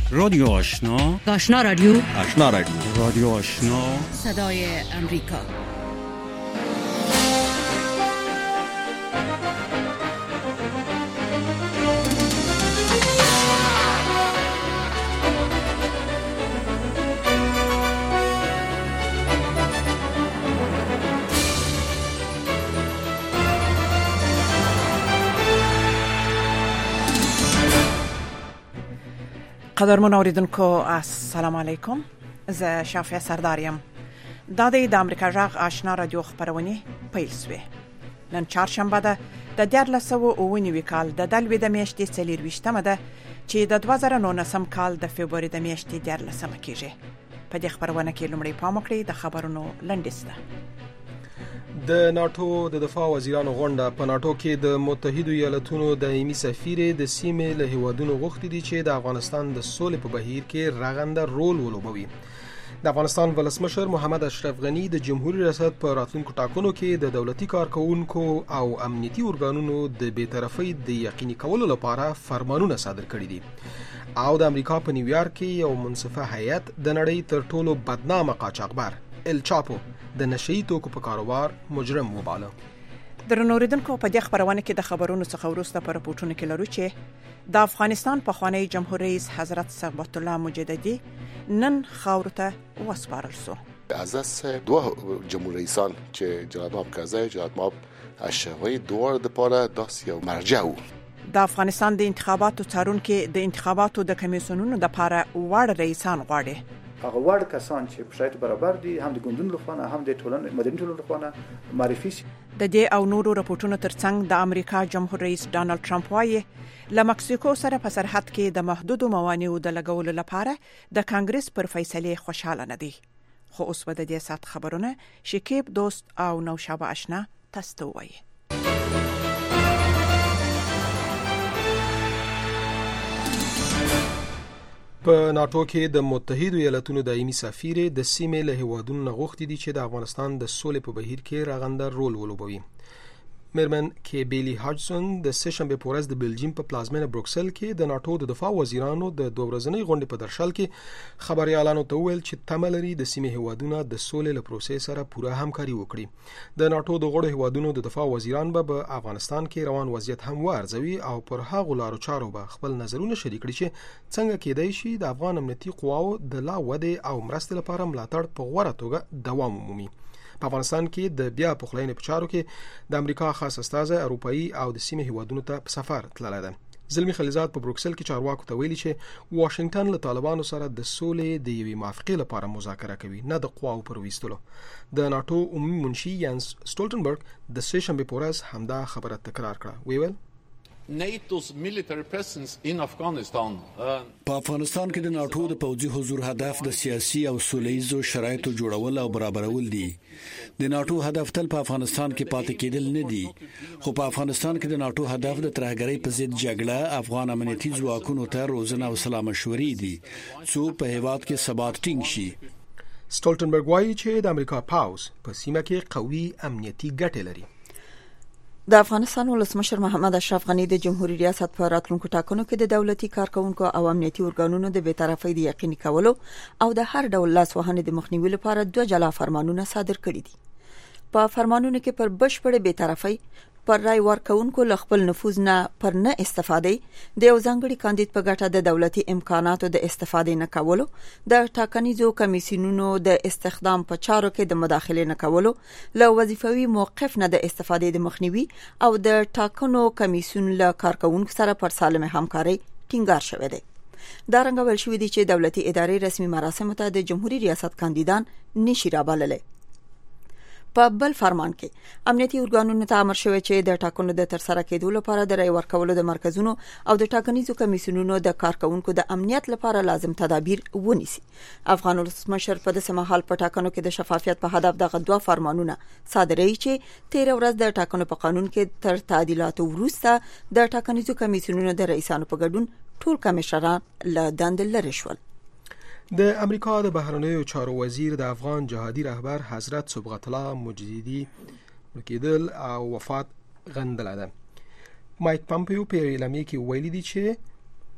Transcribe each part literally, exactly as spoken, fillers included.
رادیو آشنا، آشنا رادیو، آشنا رادیو، رادیو آشنا، صدای امریکا. قدرمن اوریدونکو السلام علیکم. زه شافعه سرداریم. دا د امریکا جغ آشنا رادیو خبرونه پیل شوه. نن چهارشنبه ده د دیارلس سوه اوه نوي کال د دلوي د میاشتې څلرویشتمه ده چې د دوه زره نولسم کال د فبروري د میاشتې دیارلسمه کېږي. په دې خبرونه کې لومړی پام وکړئ د خبرونو لنډیسته. د ناتو د دفاع وزیرانو غونډه په ناتو کې د متحدو ایالاتونو دایمي سفیر د سیمې له هیوادونو غوښتي دي چې د افغانستان د سولې په بهیر کې رغنده رول ولوبوي. د افغانستان ولسمشر محمد اشرف غنی د جمهوریت ریاست په راتلونکو ټاکنو کې د دولتي کارکونکو او امنیتي ارګانونو د بی‌طرفۍ د یقیني کولو لپاره فرمانونه صادر کړي دي او د امریکا په نیویارک کې یو منصفه هیئت د نړۍ تر ټولو بدنامه قاچاقبر ال چاپو د نشئی توکو په کاروبار مجرم وباله. درنوریدونکو په دې خبرونه کې د خبرونو څخه وروسته پر راپورټونه کې لرو چې د افغانستان پخوانی جمهور رئیس حضرت ثابت الله مجددي نن خاور ته وسپارل شو. از دو جمهور رئیسان چې جناب ماب کازای جناب ماب اشوی دوار د پاره داس یو مرجع وو. د افغانستان د انتخاباتو څارونکو د انتخاباتو د کمیسیونونو د لپاره وړ رئیسان غواړي. هغه وړ کسان چې په شرایط برابر دي هم د ګوندونو لخوا هم د ټولنې مدني ټولنې لخوا معرفي شي. د دې او نورو راپورټونو ترڅنګ د امریکا جمهور رئیس ډانلډ ټرمپ وايي له مکسیکو سره په سرحد کې د محدودو موانعو د لګولو لپاره د کانګرس پر فیصله خوشاله نه دي. خو اوس په دې سات خبرونه شکیب دوست او نوشابه آشنا تاسو وایي. په ناتو کې د متحدو ایالاتونو دایمي سفیر د سیمې له هیوادونو غوښتي دي چې د افغانستان د سولې په بهیر کې رغنده رول ولوبوي. میرمن کې بیلی هاجسون د سهشنبه په ورځ د بلجیم په پلازمینه بروکسل کې د ناتو د دفاع وزیرانو د دوه ورځنۍ غونډې په درشل کې خبريالانو ته وویل چې تمه لري د سیمې هیوادونو د سولې له پروسې سره پوره همکاري وکړي. د ناتو د غړو هیوادونو د دفاع وزیران به په افغانستان کې روان وضعیت هم وارزوي او پر هغو لارو چارو به خپل نظرونه شریک کړي چې څنګه کېدای شي د افغان امنیتي قواو د لا ودې او مرستې لپاره ملاتړ په غوړه توګه دوام ومومي. په افغانستان کې د بیا پخلاینې په چارو کې د امریکا خاص استازی اروپאי او د سیمې هیوادونو ته په سفر تللی ده. زلمی خلیزات په بروکسل کې چارواکو ته ویلي چې واشنگټن له طالبانو سره د سولې د یوې موافقې لپاره مذاکره کوي، نه د قواو پر ویستلو. د ناتو عمومي منشي یانس سټولټنبرګ د سهشنبه په ورځ همدا خبره تکرار کړه. ویل NATO's military presence in Afghanistan. په افغانستان کې د ناتو د پوځي حضور هدف د سیاسي او سولهییزو شرایطو جوړول او برابرول دي. د ناتو هدف تل په افغانستان کې پاتې کېدل نه دي، خو په افغانستان کې د ناتو هدف د ترهګرۍ په ضد جګړه، افغان امنیتي ځواکونو ته روزنه او سلا مشورې دي څو په هیواد کې ثبات ټینګ شي. سټولټنبرګ وایي چې د امریکا پاوز په سیمه کې قوي امنیتي ګټې لري. د افغانستان ولسمشر محمد اشرف غنی د جمهوریت ریاست په راتلونکو ټاکنو کې د دولتي کارکونکو او امنیتي ارګانونو د بی‌طرفۍ د یقیني کولو او د هر ډول لاسوهنې د مخنیوي لپاره دوه جلا فرمانونه صادر کړي دي. په فرمانونو کې پر بشپړ بی‌طرفۍ، پر رای ورکونکو له خپل نفوذ نه پر نه استفادې، د یو ځانګړي کاندید په ګټه د دولتي امکاناتو د استفادې نه کولو، د ټاکنیزو کمیسیونونو د استخدام په چارو کې د مداخله نه کولو، له وظیفوي موقف نه د استفادې د مخنیوي او د ټاکنو کمیسیون له کارکونکو سره پر سالمه همکاري ټینګار شوی دی. دا رنګ ول شوې دي چې دولتي ادارې رسمي مراسم ته د جمهوریت ریاست کاندیدان نشي رابللای. په بل فرمان کې امنیتي ارګانونو ته امر شوی چې د ټاکنو د ترسره کېدو لپاره د رای ورکولو د مرکزونو او د ټاکنیزو کمیسیونونو د کارکونکو د امنیت لپاره لازم تدابیر ونیسي. افغان ولسمشر په داسې مهال په ټاکنو کې د شفافیت په هدف دغه دوه فرمانونه صادروي چې تیر ورځ د ټاکنو په قانون کې تر تعدیلاتو وروسته د ټاکنیزو کمیسیونونو د رئیسانو په ګډون ټول کمشنران له دندې لرې شول. د امریکا د بهرنیو چارو وزیر د افغان جهادي رهبر حضرت صبغت الله مجددي کېدل او وفات غندل ده. مایک پامپیو په اعلامیه کې ویلي دی چې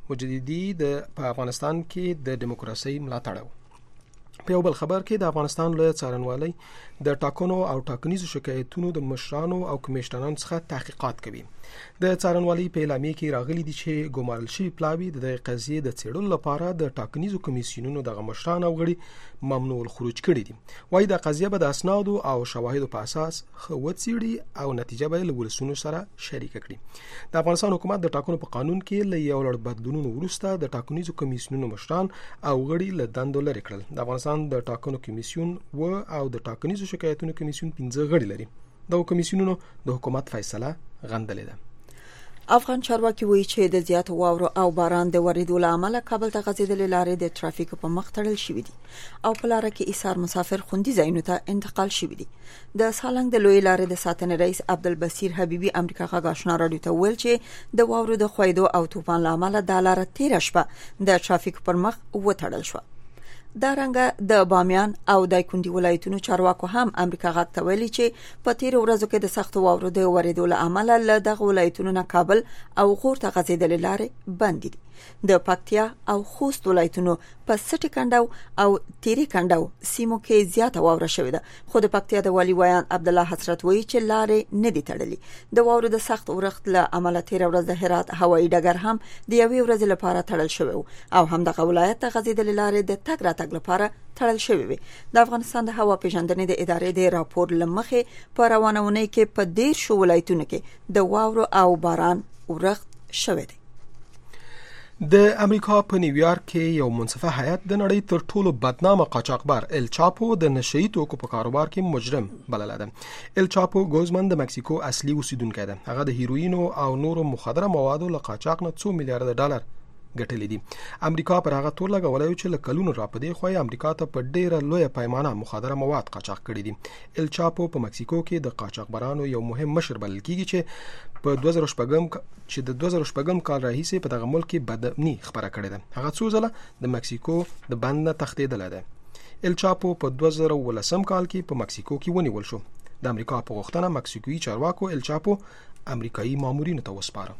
مجددي د په افغانستان کې د دیموکراسي ملاتړ. په یو بل خبر کې د افغانستان لوی څارنوالي د ټاکنو او ټاکنیزو شکایتونو د مشرانو او کمیشنرانو څخه تحقیقات کوي. د څارنوالي په اعلامیه کې راغلي دي چې ګومارل شوی پلاوی د قضیې د څېړلو لپاره د ټاکنیزو کمیسیونونو د مشرانو او غړي ممنوع الخروج کړي دي. وايي د قضیه به د اسنادو او شواهدو په اساس خوڅيړي او نتیجه به له ولسونو سره شریک کړي. د افغانستان حکومت د ټاکنو په قانون کې له یو لړ بدلونونو وروسته د ټاکنیزو کمیسیونونو مشران او غړي له دندو لري کړل. د افغانستان د ټاکنو کمیسیون و او د ټاکنیزو شکایتونو کمیسیون پنځه غړي لري. د کمیسیونونو د حکومت فیصله غندلې ده. افغان چارواکي وایي چې د زیات واورو او باران د ورېدو له امله کابل ته غځېدلې لارې د ترافیک په مخ تړل شوې دي او په لاره کې ایثار مسافر خوندي ځایونو ته انتقال شوي دي. د سالنګ د لوی لارې د ساتنې رئیس عبدالبصیر حبیبي امریکا غږ آشنا راډیو ته ویل چې د واورو د خویدو او طوفان له امله د لاره تیره شپه د ترافیک پر مخ وتړل شو. دا رنګه د بامیان او دایکنډي ولایتونو چارواکو هم امریکا غږ ته ویلي چې په تیر ورځو کې د سخت واورو د ورېدو له امله له دغه ولایتونو نه کابل او غور ته غځېدلې لارې بند دي. د پکتیا او خوست ولایتونو په سټي کنداو او تیری کنداو سیمو کې زیاته واوره شوې ده، خو د پکتیا د والی ویان عبد الله حسرت وایي چې لارې نه دي تړلې. د واورو د سخت اورښت له امله تیر ورځ د هرات هوایي ډګر هم د یوې ورځې لپاره تړل شوی او هم د ولایت ته غځېدلې لارې د تګ راتګ لپاره تړل شوی وي. د افغانستان د هوا پیژندنې د ادارې د راپور لمخې په روانونې کې په ډیر شو ولایتونو کې د واورو او باران اورښت شوی دی. د امریکا په نیویارک کې یو منصفه هیئت د نړۍ تر ټولو بدنامه قاچاقبر ال چاپو د نشئی توکو په کاروبار کې مجرم بلل ده. ال چاپو ګوزمن د مکسیکو اصلي اوسیدونکی ده. هغه د هیروینو او نورو مخدره موادو له قاچاق نه څو میلیارډ ډالر ګټلې دي. امریکا پر هغه تور لګولای چې له کلونو را پدې خوې امریکا ته په ډیره لویه پیمانه مخدره مواد قاچاق کړي دي. ال چاپو په مکسیکو کې د قاچاقبرانو یو مهم مشر بلل کیږي چې په دوه زره شپږم چې د دوه زره شپږم کال راهیسې په دغه ملک کې بدامني خبره کړې ده. هغه څو ځله د مکسیکو د بند نه تښتېدل ده. ال چاپو په دوه زره ولسم کال کې په مکسیکو کې ونیول شو. د امریکا په غوښتنه مکسیکوي چارواکو ال چاپو امریکایي مامورینو ته وسپاره.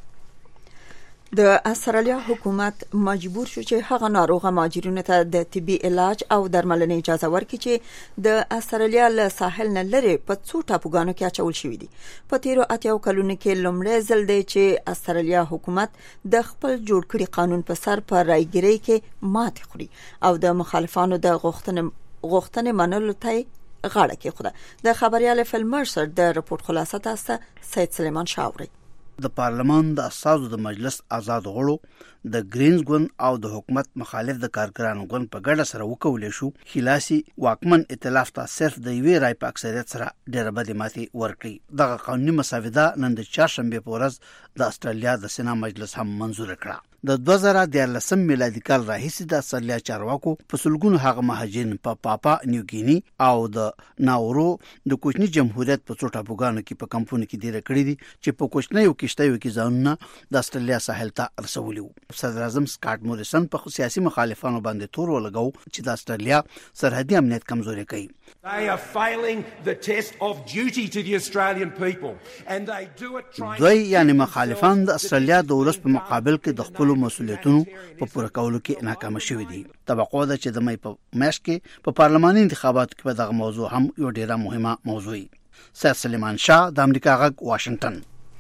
د استرالیا حکومت مجبور شو چې هغه ناروغه مهاجرینو ته د طبي علاج او درملنې اجازه ورکړي چې د استرالیا له ساحل نه لري په څو ټاپوګانو کې اچول شوی دي. په تیرو اتیاو کلونو کې لومړی ځل دی چې استرالیا حکومت د خپل جوړ کړي قانون په سر په رایګرۍ کې مات خوري او د مخالفانو د غوښتنې غوښتنې منلو ته غاړه کېښوده. د خبريال فلمرسر د رپورت خلاصه تاسو سید سلیمان شاوري. د پارلمان د اساسو د مجلس آزاد غړو د گرینز ګوند او د حکومت مخالف د کارګرانو ګوند په ګډه سره وکولې شو خلاصي واکمن ائتلاف ته صرف د یوې رای په اکثریت سره ډېر بد ماتي ورکړي. دغه قانوني مسوده نن د چهارشنبه په ورځ د استرالیا د سنا مجلس هم منزور کړه. د دوه زره دیارلسم میلادي کال راهیسې د استرالیا چارواکو په سلګونو هغه مهاجرین په پا پاپا نیوګینی او د ناورو د کوچني جمهوریت په څو ټاپوګانو کې په کمپونو کې ډېر کړی دي چې په کوچنیو کشتیو کې ځانونه د استرالیا ساحل ته رسولي وو. صدر اعظم سکاټ موریسن په سیاسي مخالفانو باندې تور ولګاو چې د استرالیا سرحدي امنیت کمزوري کوي. They are failing the test of duty to the Australian people and they do it trying دوی یعنی مخالفان د استرالیا د ولس په مقابل کې د خپل مسؤلیتونو په پوره کولو کې ناکام شوي دي. توقع ده چې د مې په میاشت کې په پارلماني انتخاباتو کې دغه موضوع هم یو ډیره مهمه موضوع وي. سید سلیمان شاه د امریکا غږ واشنگټن.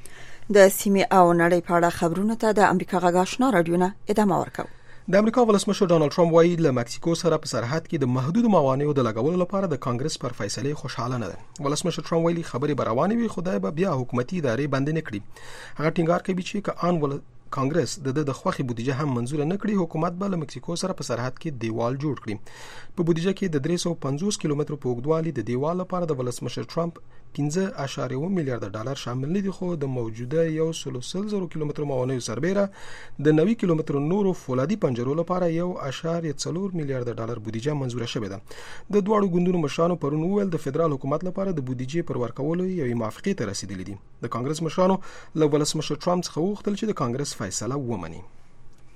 د سیمې او نړۍ په اړه خبرونه ته د امریکا غږ آشنا راډیو نه ادامه ورکوي. د امریکا ولسمشر ډانلډ ټرمپ وایي له مکسیکو سره په سرحد کې د محدود موانعو د لګولو لپاره د کانګرس پر فیصله خوشاله نه ده. ولسمشر ټرمپ ویلي خبرې به روانې وي، خدای به بیا حکومتي ادارې بند نه کړي. هغه ټینګار کوي چې که ان ول کانګرس د د خوخي بودیجه هم منزور نه کړي، حکومت به له مکسیکو سره په سرحد کې دیوال جوړ کړي. په بودیجه کې د درې سوه پنځوس کیلومترو په اوږدوالي د دیوال لپاره د ولسمشر ټرمپ پنځه اعشاریه اووه میلیارډ ډالر شامل نه دي، خو د موجوده یو سل زرو کیلومترو موانعو سربېره د نوي کیلومترو نورو فولادي پنجرو لپاره یو اعشاریه څلور میلیارډ ډالر بودیجه منزور شوې ده. د دواړو ګوندونو مشرانو پرون وویل د فدرال حکومت لپاره د بودیجې پر ورکولو یوې موافقې ته رسیدلي دي. د کانګرس مشرانو له ولسمشر ټرمپ څخه وغوښتل چې د کانګرس فیصله ومني.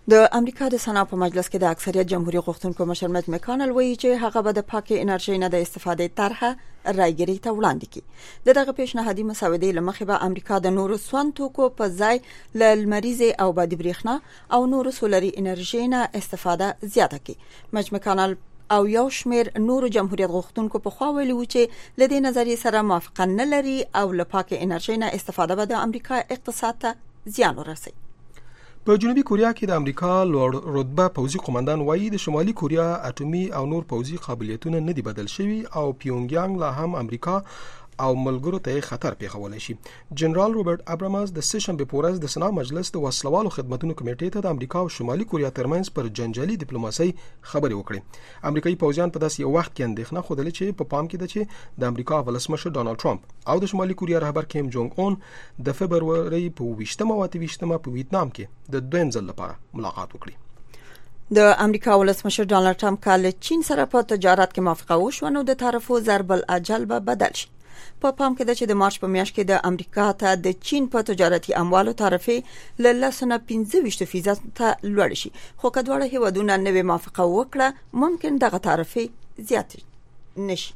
د امریکا د سنا په مجلس کې د اکثریت جمهوریت غوښتونکو مشر میچ مکانل وایي چې هغه به د پاکه انرژي نه د استفادې طرحه رايګری ته وړاندې کړي. د دغه پیشنهادي مسودې لمخې به امریکا د نورو سون توکو په ځای ل لمریزه او بادي برېښنا او نورو سولري انرژي نه استفاده زیاته کړي. میچ مکانل او یو شمیر نورو جمهوریت غوښتونکو په خوا ویلي و چې ل دې نظریې سره موافقه نه لري او له پاکه انرژي نه استفاده به د امریکا اقتصاد ته زیان ورسوي. په جنوبي کوریا کې د امریکا لوړ رتبه پوځي قومندان وایي د شمالي کوریا اټومي او نور پوځي قابلیتونه نه دي بدل شوي او پیونګیانګ لا هم امریکا او ملګرو ته خطر پیښولای شي. جنرال روبرت ابرامز د سیشن په پورز د سنا مجلس د وسلوالو خدماتو کمیټې ته د امریکا او شمالي کوریا ترمنځ پر جنجالي ډیپلوماسي خبرې وکړې. امریکایي پوځیان په داسې یو وخت کې اندېښنه خوده چې په پام کې ده چې د امریکا ولسمشر ډونالد ټرمپ او د شمالي کوریا رهبر کیم جونګ اون د فبرवरी په ویشتمه او اتهویشتمه په ویتنام کې د دویم ځل لپاره ملاقات وکړي. د امریکا ولسمشر ډونالد ټرمپ کله چین سره په تجارت کې موافقه وشو نو د طرفو ضرب الاجل به بدل شي. په پام کې ده چې د مارچ په میاشت کې د امریکا ته د چین په تجارتي اموالو طرفې ل لسنه پنځه ویشت فیصد ته لوړ شي. خو کډوړه هیوادونه نوې موافقه وکړه ممکن دغه طرفې زیات نشي.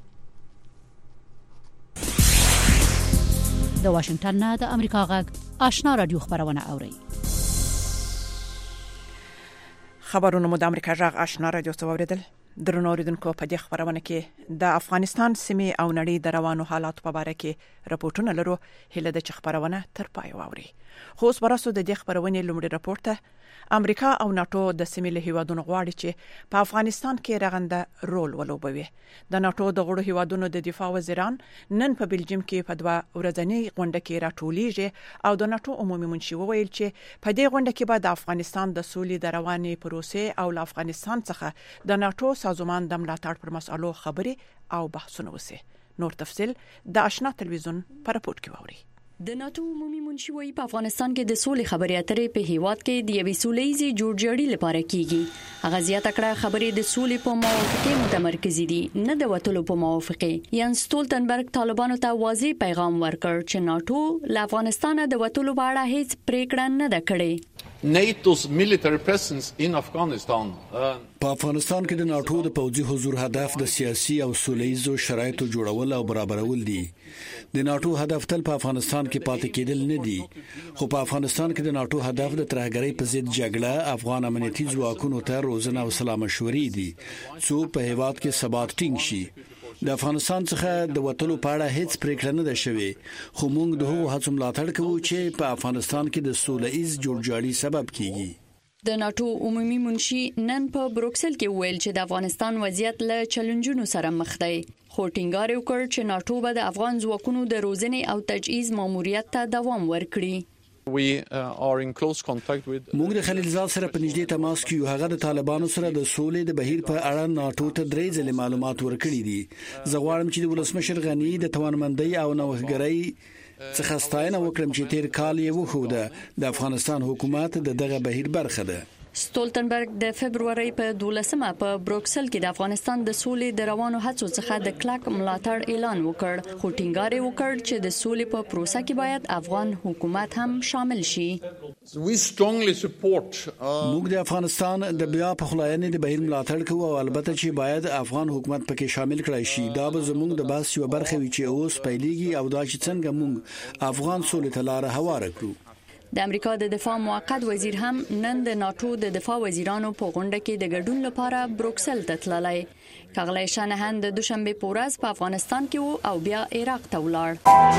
د واشنگټن نه د امریکا غږ آشنا رادیو خبرونه اوري. خبرونه مو د امریکا غږ آشنا رادیو څخه اوریدل. درنو اوریدونکو په دې خبرونه کې د افغانستان سیمې او نړۍ د روانو حالات په اړه کې راپورټونه لرو. هله د خبرونه تر پای واوري. خو اوس ورسو د دې خبرونه لومړی راپورټ ته. امریکا او ناتو د سیمې له هیوادونو غواړي چې په افغانستان کې رغنده رول ولوبوي. د ناتو د غړو هیوادونو د دفاع وزیران نن په بلجیم کې په دوه ورځنۍ غونډه کې راټولیږي او د ناتو عمومي منشي وویل چې په دې غونډه کې به د افغانستان د سولې د رواني پروسې او له افغانستان څخه د ناتو سازمان د ملاتړ پر مسالو خبرې او بحثونه وسي. نور تفصيل د آشنا تلویزیون پر راپورټ کې ووري. د ناتو عمومي منشي وايي په افغانستان کې د سولې خبرې اترې په هیواد کې د یوې سولېزي جوړجاړي لپاره کیږي. هغه زیاته کړه خبرې د سولې په موافقه متمرکز دي نه د وټولو په موافقه. یان سټولټنبرګ طالبانو ته واضح پیغام ورکړ چې ناتو له افغانستان د وټولو په اړه هیڅ پریکړه نه ده کړې. NATO's military presence in Afghanistan. په افغانستان کې د ناتو د پوځي حضور هدف د سیاسي او سولېزو شرایطو جوړول او برابرول دي. د ناتو هدف تل په افغانستان کې پاتې کېدل نه دي. خو په افغانستان کې د ناتو هدف د ترهګرۍ په ضد جګړه، افغان امنیتي ځواکونو ته روزنه او سلامشوري دي څو په هیواد کې ثبات ټینګ شي. د افغانستان څخه د وټلو په اړه هیڅ پریکړه نه ده شوې. خو موږ د هغو هڅو ملاتړ کوو چې په افغانستان کې د سوله‌ایز جوړجاړي سبب کیږي. د ناتو عمومي منشي نن په بروکسل کې ویل چې د افغانستان وضعیت له چیلنجونو سره مخ دی. خو ټینګار وکړ چې ناتو به د افغان ځواکونو د روزنې او تجهیز ماموریت ته دوام ورکړي. We uh, are in close contact with موږ د خلیلزاد سره په نږدې تماس کې یو. هغه د طالبانو سره د سولې د بهیر په اړه ناتو ته درې ځله معلومات ورکړي دي. زه غواړم چې د ولسمشر غنی د توانمندۍ او نوښتګرۍ څخه ستاینه وکړم چې تیر کال یې وښوده د افغانستان حکومت د دغه بهیر برخه ده. سټولټنبرګ د فبرवरी په دولسمه په بروکسل کې د افغانستان د سولې د روانو هڅو څخه د کلک ملاتړ اعلان وکړ. خو ټینګار وکړ چې د سولې په پروسه کې باید افغان حکومت هم شامل شي. We strongly support موږ د افغانستان د بیا پخلاینې د بهیر ملاتړ کوو او البته چې باید افغان حکومت پکې شامل کړای شي. دا به زموږ د بحث یو برخه وي چې اوس پیلېږي او دا چې څنګه موږ افغان سولې ته لار هواره کړو. د امریکا د دفاع موقت وزیر هم نن د ناتو د دفاع وزیرانو په غونډه کې د ګډون لپاره بروکسل ته تللی. کاغلی شانهان د دوشنبه په ورځ په افغانستان کې وو او بیا عراق ته ولاړ.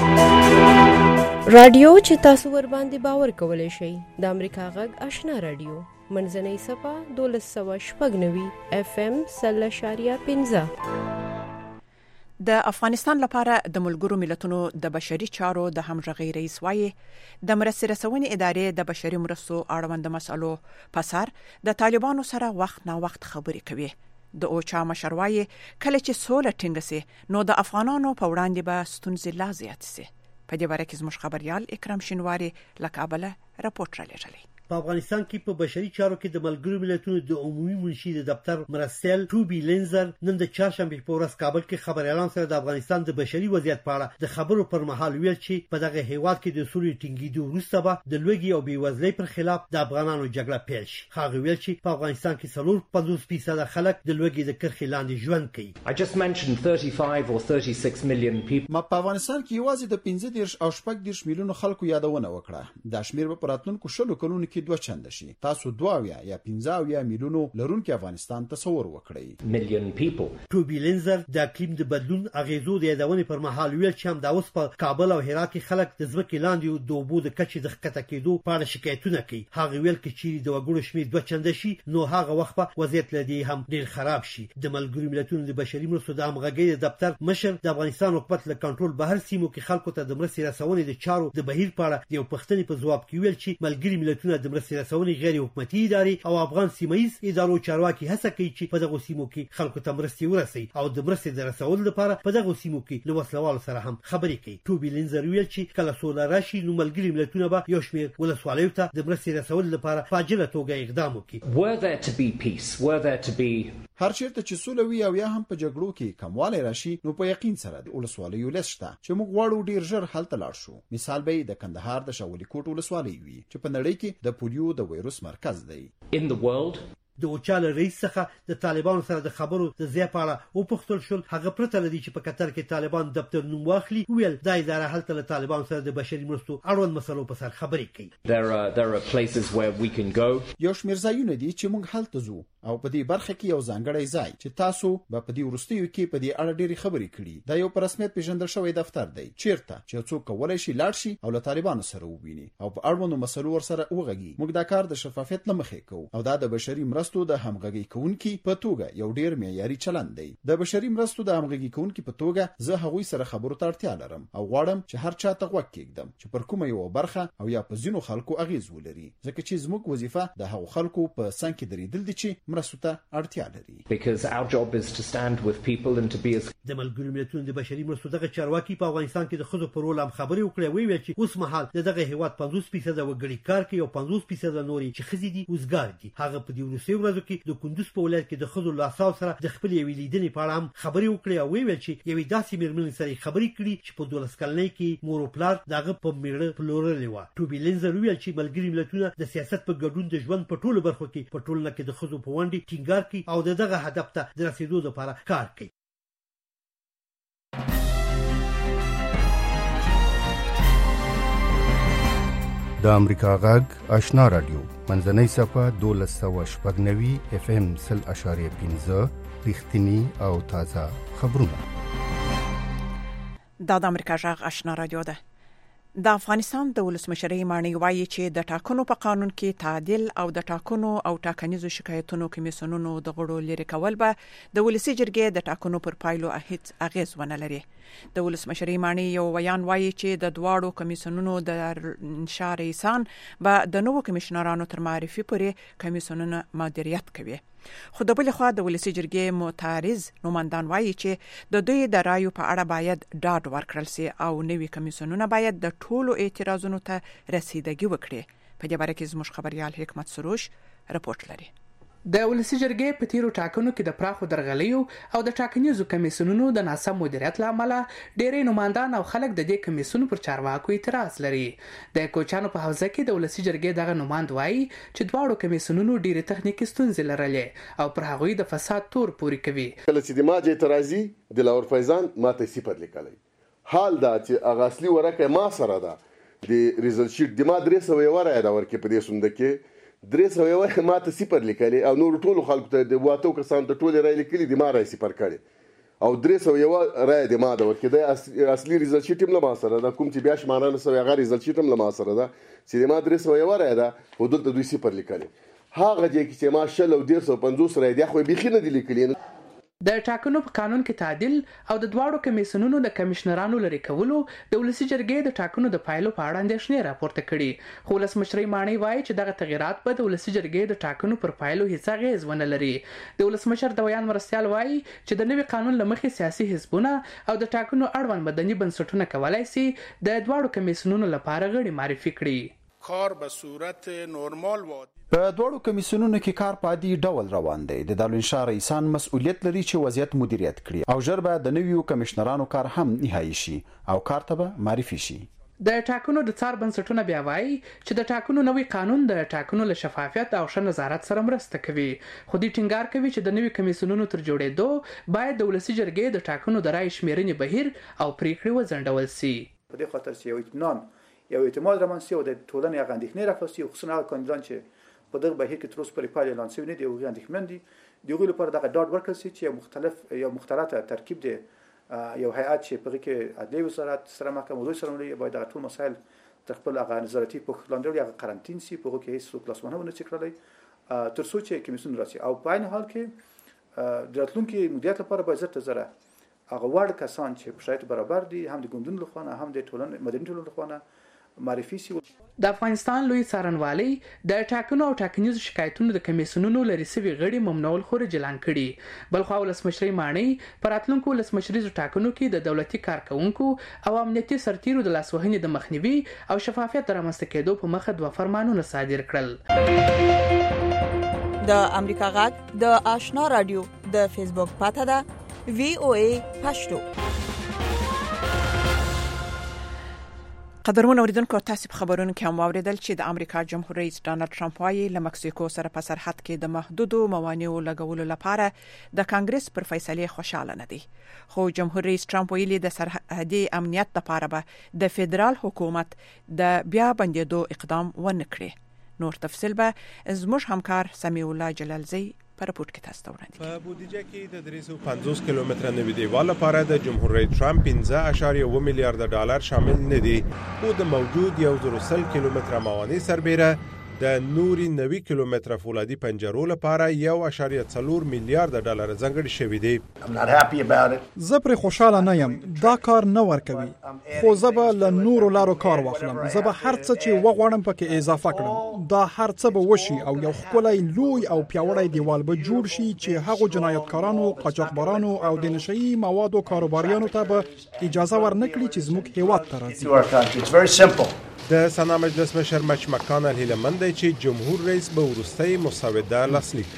رادیو چې تاسو ور باندې باور کولای شئ د امریکا غږ آشنا رادیو منځنۍ صفه دولس سوه شپږ نوي اف ام سل اشاریه پنځه. د افغانستان لپاره د ملګرو ملتونو د بشري چارو د همغږي رئیس وایي د مرستې رسونې ادارې د بشري مرستو اړوند مسالو په سر د طالبانو سره وخت نا وخت خبرې کوي. د اوچا مشر وایي کله چې سوله ټینګ سي نو د افغانانو په وړاندې به ستونزې لا زیات سي. په دې باره کې زموږ خبريال اکرام شینواری له کابل راپورټ را لېږلی. په افغانستان کې په بشري چارو کې د ملګرو ملتونو د عمومي منشي د دفتر مرستیال ټوبي لینزر نن د چهارشنبه په ورځ کابل کې خبريالان سره د افغانستان د بشري وضعیت په اړه د خبرو پر مهال ویل چې په دغه هیواد کې د سولې ټینګېدو وروسته به د لوږې او بېوزلۍ پر خلاف د افغانانو جګړه پیل شي. هغه ویل چې په افغانستان کې څلور پنځوس فیصده خلک د لوږې د کرښې لاندې ژوند کوي. I just mentioned thirty-five or thirty-six million people. ما په افغانستان کې یوازې د پنځه دېرش او شپږ دېرش میلیونو خلکو یادونه وکړه. دا شمیر به په راتلونکو شلو کلونو کې دوه چنده شي. تاسو دوه یا پنځه یا میلیونو لرونکي افغانستان تصور وکړئ. million people. ټوبي لینزر د اقلیم د بدلون اغیزو د یادونې پر مهال ویل چې هم دا اوس په کابل او هرات کې خلک د ځمکې لاندې د اوبو د کچې د ښکته کېدو په اړه شکایتونه کوي. هغه ویل چې چیرې د وګړو شمیر دوه چنده شي نو هغه وخت به وضعیت لدی هم ډیر خراب شي. د ملګرو ملتونو د بشري مرستو د همغږۍ دفتر مشر د افغانستان حکومت له کنټرول بهر سیمو کې خلکو ته د مرستې رسونې د چارو د بهیر په اړه یو پښتني په ځواب کې ویل چې ملګري ملتونه د مرستې رسونې غیر حکومتي ادارې او افغان سیمایي ادارو چارواکي هڅه کوي چې په دغه سیمو کې خلکو ته مرستې ورسي او د مرستې د رسولو لپاره په دغه سیمو کې له وسلوالو سره هم خبرې کوي. ټوبي لینزر ویل چې کله سوله راشي نو ملګري ملتونه به یو شمېر ولسوالیو ته د مرستې رسولو لپاره په عاجله توګه اقدام وکړي. Were there to be peace, were there to be هر چیرته چې سوله وي او یا هم په جګړو کې کموالی راشي نو په یقین سره د ولسوالیو لیست شته چې موږ غواړو ډیر ژر هلته لاړ شو. مثال به د کندهار د شاولي کوټ ولسوالۍ وي چې په نړۍ کې د پولیو د وایروس مرکز دی. in the world د اوچاله رئیس څخه د طالبانو سره د خبرو د ځای په اړه وپوښتل شول. هغه پرته لدی چې په قطر کې طالبان دفتر نوم واخلي ویل دا اداره هلته له طالبانو سره د بشري مرستو اړوند مسلو په سر خبرې کوي. there are there are places where we can go. یو شمېر ځایونه دي چې موږ هلته ځو او په دې برخه کې یو ځانګړی ځای چې تاسو به په دې وروستیو کې په دې اړه ډېری خبرې کړي. دا یو په رسمیت پیژندل شوی دفتر دی چیرته چې څوک کولای شي لاړ شي او له طالبانو سره وویني او په اړوندو مسلو ورسره وغږي. موږ دا کار د شفافیت له مخې کوو او دا د بشري مرستو د همغږۍ کوونکی په توګه یو ډیر معیاري چلند دی. د بشري مرستو د همغږي کوونکی په توګه زه هغوی سره خبرو ته اړتیا لرم او غواړم چې هر چا ته غوږ کېږدم چې پر کومه یو برخه او یا په ځینو خلکو اغیز ولري ځکه چې زموږ وظیفه د هغو خلکو په څنګ کې درېدل دي چې مرستو ته اړتیا لري. because our job is to stand with people and to be as د ملګرو ملتونو د بشري مرستو دغه چارواکي په افغانستان کې د ښځو پر رول هم خبرې وکړې. ویل چې اوس مهال د دغه هیواد پنځوس فیصده وګړي کار کوي او پنځوس فیصده نورې چې ښځې دي وزګار دي. هغه په دې وروستیو ورځو کې د کندوز په ولایت کې د ښځو له اساو سره د خپل یوې لیدنې په اړه هم خبرې وکړې او ویل چې یوې داسې مېرمنې سره خبرې کړي چې په دولس کلنۍ کې مور او پلار دغه په میړه پلورلې وه. ټوبي لینزر ویل چې ملګري ملتونه د سیاست په ګډون د ژوند په ټولو برخو کې په ټولنه کې د ښځو په ونډې ټینګار کوي او د دغه هدف ته د رسیدو لپاره کار کوي. د امریکا غږ آشنا رادیو منځنۍ صفحه دولس سوه شپږ نوي اف ام سل اشاریه پنځه رښتینی او تازه خبرونه. دا د امریکا غږ آشنا رادیو ده. د افغانستان د ولسمشرۍ مانی وایي چې د ټاکنو په قانون کې تعدیل او د ټاکنو او ټاکنیزو شکایتونو کمیسیونونو د غړو لري کول به د ولسی جرګې د ټاکنو پر پایلو هیڅ اغیز ونه لري. د ولسمشرۍ مانی یو بیان وایي چې د دواړو کمیسیونونو د انشاء رئیسان به د نوو کمشنرانو تر معرفي پورې کمیسیونونه مدیریت کوي. خو د بل خوا د ولسی جرګې معترض نوماندان وایي چې د دوی د رایو په اړه باید ډاډ ورکړل شي او نوي کمیسیونونه باید د ټولو اعتراضونو ته رسیدګي وکړي. په دې باره کې زموږ خبريال حکمت سروش رپورټ لري. د ولسی جرګې په تیرو ټاکنو کې د پراخو درغلیو او د ټاکنیزو کمیسیونونو د ناسم مدیریت لامل ډېری نوماندان او خلک د دې کمیسیونو پر چارواکو اعتراض لري. د کوچانو په حوزه کې د ولسی جرګې دغه نوماند وایي چې دواړو کمیسیونونو ډېرې تخنیکي ستونزې لرلې او پر هغوی د فساد تور پوري کوي. کله چې د ماجه اعتراضي د لاور فیضان ماته صفر لیکلی حال دا چې هغه اصلي ورکه ما سره ده د ریزلټ شیټ د ما درې سوه یو رایه ده ورکې په دې سونده کې درې سوه یو ماته صفر لیکلی او نور ټولو خلکو ته د واتو کسانو ته ټولې رایې لیکلي د ما رایې صفر کړې او درې سوه یو رایه د ما ده ورکې دی اصلي ریزلټ شیټ هم له ما سره ده کوم چې بیا شماره نه سوی هغه ریزلټ شیټ هم له ما سره ده چې د ما درې سوه یو رایه ده خو دلته دوی صفر لیکلی. هغه ځای کې چې ما شل او دېرش سوه پنځوس رایې دي خو بیخي نه دي لیکلي. د ټاکنو په قانون کې تعدیل او د دواړو کمیسیونونو د کمشنرانو لري کولو د ولسی جرګې د ټاکنو د پایلو په اړه اندېښنې راپورته کړي. خو ولسمشرۍ مانی وایي چې دغه تغیرات به د ولسی جرګې د ټاکنو پر پایلو هیڅ اغیز ونه لري. د ولسمشر د بیان مرستیال وایي چې د نوي قانون له مخې سیاسي حزبونه او د ټاکنو اړوند مدني بنسټونه کولای شي د دواړو کمیسیونونو لپاره غړي معرفي کړي. کار به صورت نورمال و په دوړو کمیسیونونو کې کار په عادي ډول روان دی. د دارالانشا رئیسان مسؤلیت لري چې وضعیت مدیریت کړي او ژر به د نویو کمشنرانو کار هم نهایی شي او کار ته به معرفي شي. د ټاکنو د څار بنسټونه بیا وایي چې د ټاکنو نوی قانون د ټاکنو له شفافیت او ښه نظارت سره مرسته کوي، خو دوی ټینګار کوي چې د نوي کمیسیونونو تر جوړېدو باید د ولسي جرګې د ټاکنو د رایې شمیرنې بهیر او پریکړې وځنډول شي. په دې خاطر چې یو اطمینان یو اعتماد رامنځته شي او د ټولنې هغه اندېښنې راپاسي، خصوصا هغه کاندیدان چې په دغه بهیر کې تر اوسه پورې پایلې اعلان شوي نه دي، هغوی اندېښمن دي. د هغوی لپاره دغه ډاډ ورکړل شي چې یو مختلف یو مختلط ترکیب دی، یو هیئات چې په هغې کې عدلیې وزارت سره محکمه روی سره ولري، باید دغه ټول مسایل تر خپل هغه نظارتي پوښښ لاندې راوړي، هغه قرنطین شي، په هغو کې هېڅ لاسوهنه ونه شي کړلی تر څو چې کمیسیون راشي. او په عین حال کې د راتلونکي مدیریت لپاره باید زر تر زره هغه وړ کسان چې په شرایطو برابر دي هم د ګوندونو له خوا نه هم د ټولنې مدني ټولنې له خوا نه معرفي شي. د افغانستان لوی څارنوالۍ د ټاکنو او ټاکنیزو شکایتونو د کمیسیونونو لري سوي غړي ممنوع الخروج اعلان کړي. بلخوا ولسمشرۍ ماڼۍ پر راتلونکو ولسمشریزو ټاکنو کې د دولتي کارکونکو او امنیتي سرتیرو د لاسوهنې د مخنیوي او شفافیت د رامنځته کېدو په مخه دوه فرمانونه صادر کړل. د امریکا غږ د آشنا رادیو د فیسبوک پاته ده وی او ای پښتو. قدرمن اوریدونکو، تاسو په خبرونو کې هم واوریدل چې د امریکا جمهور رئیس ډانلډ ټرمپ وايي له مکسیکو سره په سرحد کې د محدودو موانعو لګولو لپاره د کانګرس پر فیصله خوشاله نه دي. خو جمهور رئیس ټرمپ ویلي د سرحدي امنیت لپاره به د فدرال حکومت د بیا بندیدو اقدام ونه کړي. نور تفصیل به زموږ همکار سمیع الله جلالزی په رپورت کې تاسو ته وړاندې کوي. په بودیجه کې د درې سوه پنځوس کیلومتره نوي دیوال لپاره د جمهور رئیس ټرمپ پنځه اعشاریه اووه میلیارډ ډالر شامل نه دي، خو د موجود یو زر و سل کیلومتره موانع سربیره د نوري نوي کیلومتره فولادي پنجرو لپاره یو اعشاریه څلور میلیارډ ډالر ځانګړي شوي دي. زه پر خوشاله نه یم، دا کار نه ورکوي، خو زه به له نورو لارو کار واخلم. زه به هر څه چې وغواړم پکې اضافه کړم. دا هر څه به وشي او یو ښکلی لوی او پیاوړی دیوال به جوړ شي چې هغو جنایتکارانو، قاچاقبرانو او د نشهیي موادو کاروباریانو ته به اجازه ورنکړي چې زموږ هیواد ته راځي. د سنا مجلس مشر مچ مکانل هیلمند دی چې جمهور رئیس به وروستۍ مسوده لاسلیک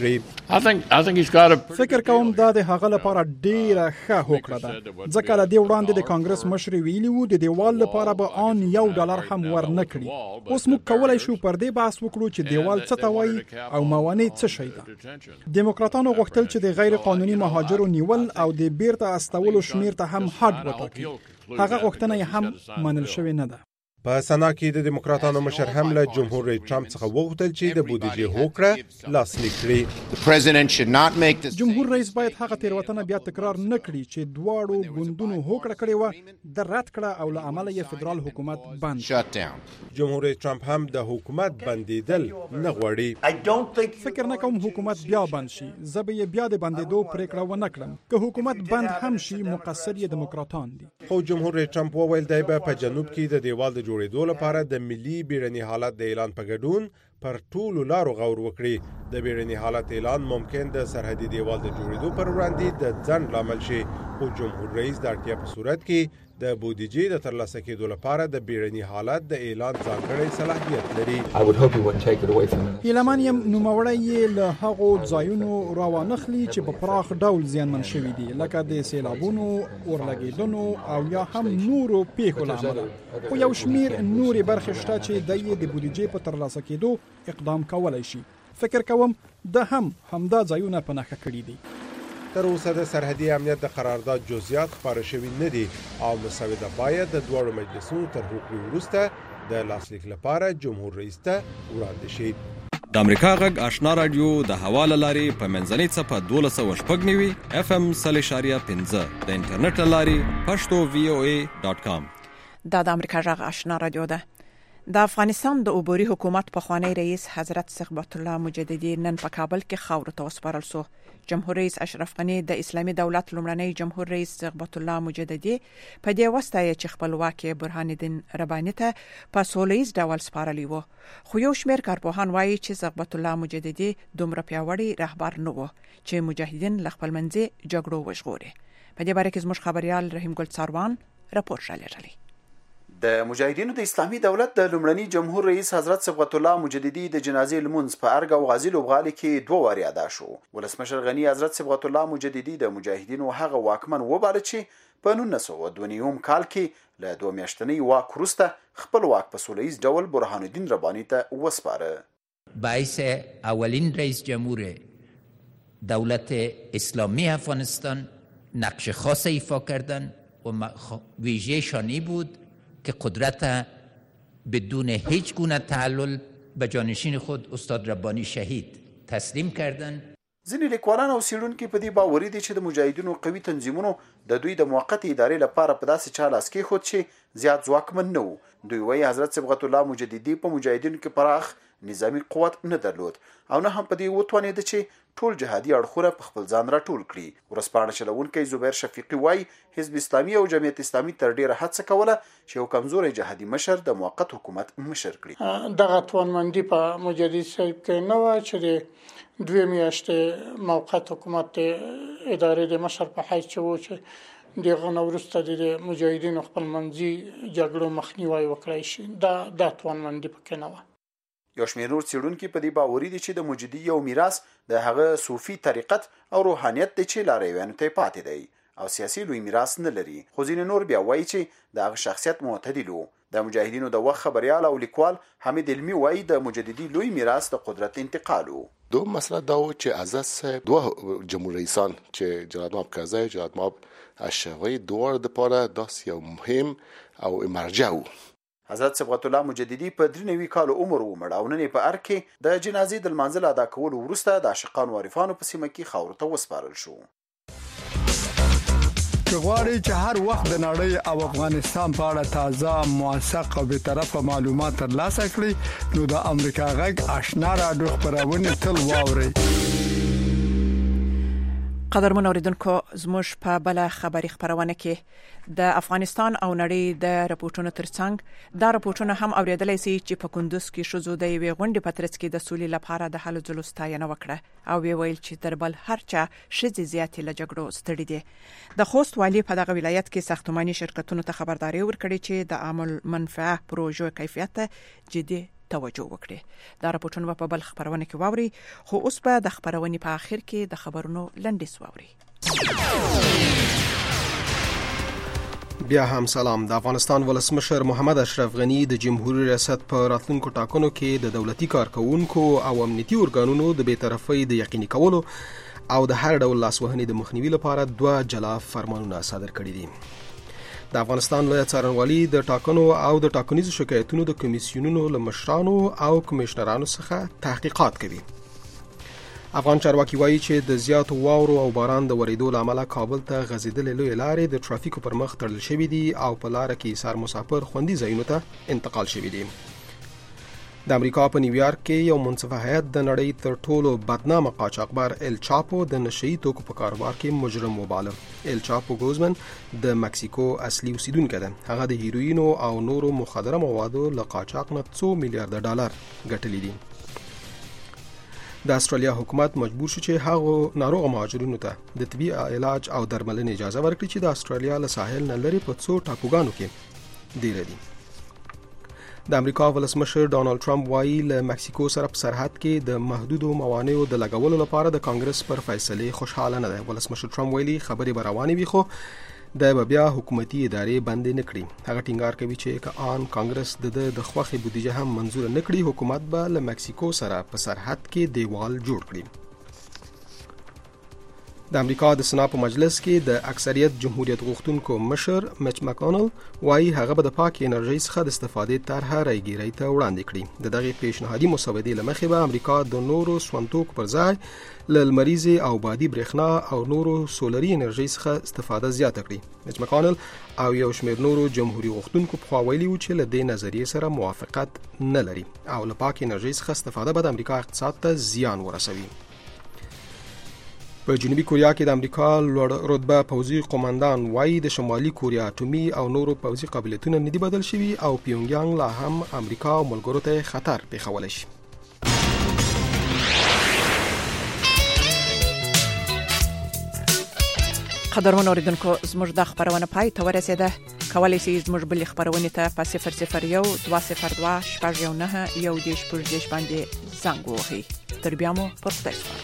کړي. فکر کوم دا د هغه لپاره ډیره ښه هوکړه ده، ځکه له دې وړاندې د کانګرس مشر ویلي وو د دیوال لپاره به آن یو ډالر هم ورنکړي. اوس موږ کولای شو پر دې بحث وکړو چې دیوال څه ته وایي او موانع څه شی ده. دیموکراتانو غوښتل چې د غیر قانوني مهاجرو نیول او د بیرته استولو شمیر ته هم حد وټاکي. هغه غوښتنه یې هم منل شوې نه ده. په سنا کې د دیموکراتانو مشر هم له جمهور رئیس ټرمپ څخه وغوښتل چې د بودیجې هوکړه لاسلیک کړي. جمهور رئیس باید هغه تیروتنه بیا تکرار نه کړي چې دواړو ګوندونو هوکړه کړې و، د رد کړه او له امله یې فدرال حکومت بند. جمهور رئیس ټرمپ هم د حکومت بندیدل نه غواړي. فکر نه کوم حکومت بیا بند شي. زه به یې بیا د بندیدو پریکړه ونه کړم. که حکومت بند هم شي مقصر یې دیموکراتان دي. خو جمهور رئیس ټرمپ وویل دی به په جنوب کې د دیوال د جوړېدو لپاره د ملي بیړني حالت د اعلان په ګډون پر ټولو لارو غور وکړي. د بیړني حالت اعلان ممکن د سرحدي دیوال د جوړېدو پر وړاندې د ځنډ لامل شي، خو جمهور رئیس د اړتیا په صورت کې د بودیجې د ترلاسه کېدو لپاره د بیړني حالت د اعلان ځانګړی صلاحیت لري. هیلمان یم نوموړی یې له هغو ځایونو راوانخلي چې په پراخ ډول زیانمن شوي دي، لکه د سیلابونو، اورلګېدنو او یا هم نورو پیښو له امله. خو یو شمیر نورې برخې شته چې د یې د بودیجې په ترلاسه کېدو اقدام کولای شي. فکر کوم د هم همدا ځایونه په نښه کړي دي. تر اوسه د سرحدي امنیت د قرارداد جزئیات خبر شوي نه دي او مسوده باید د دواړو مجلسونو تر هوکړې وروسته د لاسلیک لپاره جمهور رئیس ته وړاندې شي. د امریکا غږ آشنا رادیو د حواله لاري په منځنۍ صفه دولس سوه شپږ نوي اف ام صلی شاریه پنځه د انټرنیټ لاري پښتو وی او ای ډاټ کام. دا د امریکا غږ آشنا رادیو ده. د افغانستان د عبوري حکومت پخوانی رئیس حضرت ثقبت الله مجددي نن په کابل کې خاور ته وسپارل شو. جمهور رئیس اشرف غنی د اسلامي دولت لومړنی جمهور رئیس ثقبت الله مجددي په دې واسطه چې خپلواک برهان الدین رباني ته په سولهییز ډول سپارلی وو. خو یو شمېر کارپوهان وایي چې ثقبت الله مجددي دومره پیاوړی رهبر نه و چې مجاهدین له خپلمنځي جګړو وژغوري. په دې باره کې زموږ خبريال رحیم ګل څاروان راپور را لېږلی. د مجاهدینو د اسلامي دولت د لومړني جمهور رئیس حضرت صبغت الله مجددي د جنازې لمونځ په ارګ او غازی لوبغالي کې دوه واري ادا شو. ولسمشر غنی حضرت صبغت الله مجددي د مجاهدینو هغه واکمن وباله چې په نولس سوه دوه نوي کال کې له دوه میاشتنۍ واک وروسته خپل واک په سوله ییز ډول برهان الدین رباني ته وسپاره. باعث اولین رئیس جمهور دولت اسلامی افغانستان نقش خاص ایفا کردن و ویژه‌شان این بود که قدرت بدون هیچ گونه تعلل به جانشین خود استاد ربانی شهید تسلیم کردند. ځینې لیکوالان او څېړونکي په دې باوري دي چې د مجاهدینو قوي تنظیمونو د دوی د موقتې ادارې لپاره په داسې چا لاس کېښود چې زیات ځواکمن نه وو. دوی وایي حضرت صبغت الله مجددي په مجاهدینو کې پراخ نظامی قوت نه درلود او نه هم په دې وتوانېده چې ټول جهادي اړخونه په خپل ځان راټول کړي. ورځپاڼه چلوونکی زبیر شفیقي وایي حزب اسلامي او جمعیت اسلامي تر ډیره هڅه کوله چې یو کمزوری جهادي مشر د موقت حکومت مشر کړي. دغه توانمندي په مجدد صاحب کې نه وه چې د دوه میاشتې موقت حکومت ادارې د مشر په حیث چې و چې دغه نه وروسته د مجاهدینو خپلمنځي جګړو مخنیوی وکړای شي. دا د توانمندي پکې نه وه. یو شمېر نور څېړونکي په دې باوري دي چې د مجددي یو میراث د هغه صوفي طریقت او روحانیت دی چې لارویانو ته پاتې دی او سیاسي لوی میراث نه لري. خو ځینې نور بیا وایي چې د هغه شخصیت معتدل و. د مجاهدینو د وخت خبریال او لیکوال حمید علمي وایي د مجددي لوی میراث د قدرت انتقال و. دوم مسله دا و چې عزت صاحب دوه جمهور رئیسان چې جناب ماب کرزی جناب ماب اشرفی دوه د پاره داس یو مهم او مرجع و. حضرت صبغت الله مجددي په درې نوي کال عمر ومړ او نن په ارګ کې د جنازې د لمانځل ادا کولو وروسته د عاشقانو عارفانو په سیمه کې خاورو ته وسپارل شو. که غواړئ چې هر وخت د نړۍ او افغانستان په اړه تازه موثق او بیطرفه معلومات ترلاسه کړئ نو د امریکا غږ آشنا رادیو خبرونه تل واورئ. قدرمن اوریدونکو زموږ په بل خبري خبرونه کې د افغانستان او نړۍ د راپورټونو ترڅنګ دا راپورټونه هم اوریدلای شي چې په کندوز کې شوزو د یوې غونډې په ترڅ کې د سولې لپاره د حل جلوس ستاینه وکړه او ویل چې تربل هرچا شذې زیاتې لجګړو ستړي دي. د خوست والی په دغه ولایت کې ساختماني شرکتونو ته خبرداري ورکړي چې د عامل منفعه پروژو کیفیت جدي توجه وکړي. دا راپورټونه په بل خبرونه کې واوري خو اوس په د خبرونې په اخر کې د خبرونو لنډیس واوري. بیا هم سلام. د افغانستان ولسمشر محمد اشرف غنی د جمهوریت ریاست په راتلونکو ټاکنو کې د دولتي کارکونکو او امنیتي ارګانونو د بیطرفۍ د یقیني کولو او د هر ډول لاسوهنې د مخنیوي لپاره دوه جلا فرمانونه صادر کړي دي. د افغانستان لوی څارنوالي د ټاکنو او د ټاکنیزو شکایتونو د کمیسیونونو له مشرانو او کمشنرانو څخه تحقیقات کوي. افغان چارواکي وایي چې د زیاتو واورو او باران د ورېدو له امله کابل ته غځېدلې لوی لارې د ترافیکو پر مخ تړل شوي دي او په لاره کې سار مسافر خوندي ځایونو ته انتقال شوي دي. د امریکا په نیویارک کې یو منصفه هیئت د نړۍ تر ټولو بدنامه قاچاقبر ال چاپو د نشئی توکو په کاروبار کې مجرم وباله. ال چاپو ګوزمن د مکسیکو اصلي اوسیدونکی دی. هغه د هیروین او نورو مخدره موادو له قاچاق نه څو میلیارډ ډالر ګټلي دي. د استرالیا حکومت مجبور شو چې هغه ناروغ مهاجرینو ته د طبي علاج او درملنې اجازه ورکړي چې د استرالیا له ساحل نه لري په څو ټاپوګانو کې ډیر دي. د امریکا ولسمشر ډانلډ ټرمپ وایي له مکسیکو سره په سرحد کې د محدودو موانعو د لګولو لپاره د کانګرس پر فیصله خوشاله نه دی. ولسمشر ټرمپ ویلي خبرې به روانې وي خو د بیا حکومتي ادارې بندې نه کړي. هغه ټینګار کوي چې که آن کانګرس د د خوخي بودیجه هم منزور نه کړي حکومت به له مکسیکو سره په سرحد کې دیوال جوړ کړي. د امریکا د سنا په مجلس کې د اکثریت جمهوریت غوښتونکو مشر میچ مکانل وایي هغه به د پاک انرژي څخه د استفادې طرحه راګیري ته وړاندې کړي. د دغه پیشنهادي مسودې لمخې به امریکا د نورو سونتوک پر ځای له لمریزي او بادي برېښنا او نورو سولري انرژي څخه استفاده زیاته کړي. میچ مکانل او یو شمېر نورو جمهوریت غوښتونکو په خوا ویلي و چې له دې نظریې سره موافقت نه لري او له پاک انرژي څخه استفاده به د امریکا اقتصاد ته زیان ورسوي. په جنوبي کوریا کې د امریکا لوړ رتبه پوځي قوماندان وایي د شمالي کوریا اټومي او نورو پوځي قابلیتونه ندي بدل شوي او پیونګیانګ لا هم امریکا او ملګرو ته خطر پیښولی شي. قدرمن اوریدونکو زموږ د خبرونه پای ته ورسېده. کولای شئ زموږ بل خبرونه ته په صفر صفر یو دوه صفر دوه شپږ یو نه یو دیش پر دیش باندې زنګ ووهئ. تر بیا مو پر خدای.